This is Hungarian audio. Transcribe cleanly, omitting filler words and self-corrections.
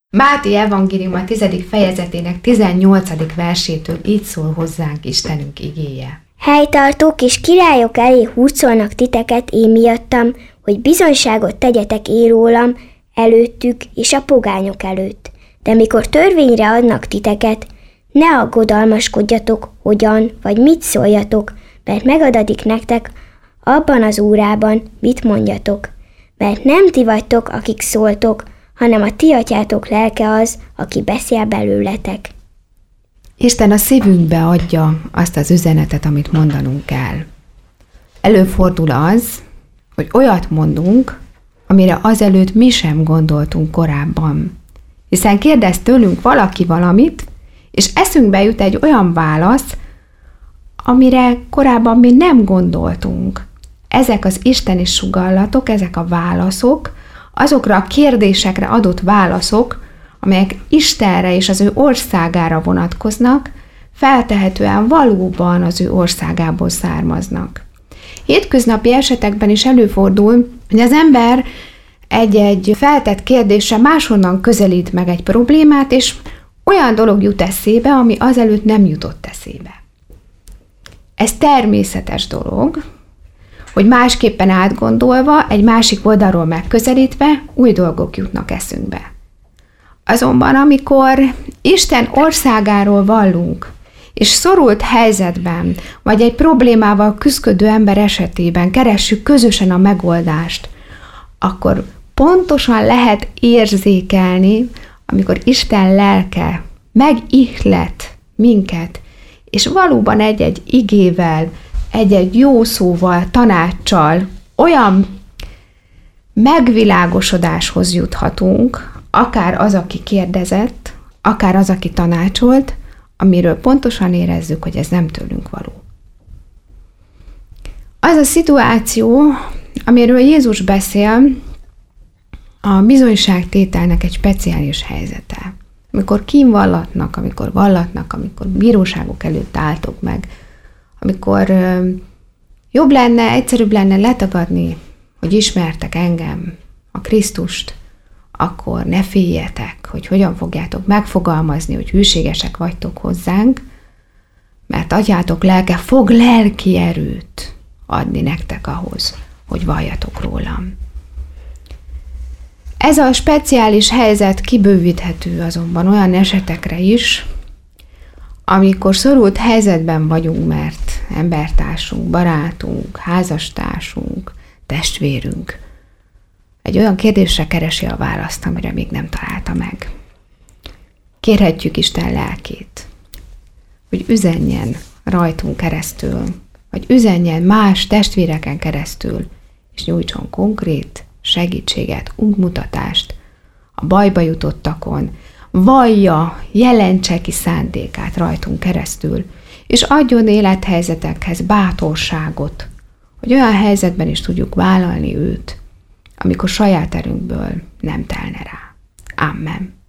Máté evangélium a 10. fejezetének 18. versétől így szól hozzánk Istenünk igéje. Helytartók és királyok elé hurcolnak titeket én miattam, hogy bizonyságot tegyetek én rólam előttük és a pogányok előtt. De mikor törvényre adnak titeket, ne aggodalmaskodjatok, hogyan vagy mit szóljatok, mert megadatik nektek abban az órában, mit mondjatok. Mert nem ti vagytok, akik szóltok, hanem a ti atyátok lelke az, aki beszél belőletek. Isten a szívünkbe adja azt az üzenetet, amit mondanunk kell. Előfordul az, hogy olyat mondunk, amire azelőtt mi sem gondoltunk korábban. Hiszen kérdez tőlünk valaki valamit, és eszünkbe jut egy olyan válasz, amire korábban mi nem gondoltunk. Ezek az isteni sugallatok, ezek a válaszok, azokra a kérdésekre adott válaszok, amelyek Istenre és az ő országára vonatkoznak, feltehetően valóban az ő országából származnak. Hétköznapi esetekben is előfordul, hogy az ember egy feltett kérdésre máshonnan közelít meg egy problémát, és olyan dolog jut eszébe, ami azelőtt nem jutott eszébe. Ez természetes dolog, hogy másképpen átgondolva, egy másik oldalról megközelítve új dolgok jutnak eszünkbe. Azonban, amikor Isten országáról vallunk, és szorult helyzetben, vagy egy problémával küszködő ember esetében keressük közösen a megoldást, akkor pontosan lehet érzékelni, amikor Isten lelke megihlet minket, és valóban egy-egy igével, egy-egy jó szóval, tanáccsal olyan megvilágosodáshoz juthatunk, akár az, aki kérdezett, akár az, aki tanácsolt, amiről pontosan érezzük, hogy ez nem tőlünk való. Az a szituáció, amiről Jézus beszél, a bizonyságtételnek egy speciális helyzete. Amikor kínvallatnak, amikor vallatnak, amikor bíróságok előtt álltok meg, amikor jobb lenne, egyszerűbb lenne letagadni, hogy ismertek engem, a Krisztust, akkor ne féljetek, hogy hogyan fogjátok megfogalmazni, hogy hűségesek vagytok hozzánk, mert atyátok lelke fog lelki erőt adni nektek ahhoz, hogy valljatok rólam. Ez a speciális helyzet kibővíthető azonban olyan esetekre is, amikor szorult helyzetben vagyunk, mert embertársunk, barátunk, házastársunk, testvérünk egy olyan kérdésre keresi a választ, amire még nem találta meg. Kérhetjük Isten lelkét, hogy üzenjen rajtunk keresztül, vagy üzenjen más testvéreken keresztül, és nyújtson konkrét segítséget, útmutatást a bajba jutottakon, vallja, jelentse ki szándékát rajtunk keresztül, és adjon élethelyzetekhez bátorságot, hogy olyan helyzetben is tudjuk vállalni őt, amikor saját erőnkből nem telne rá. Amen.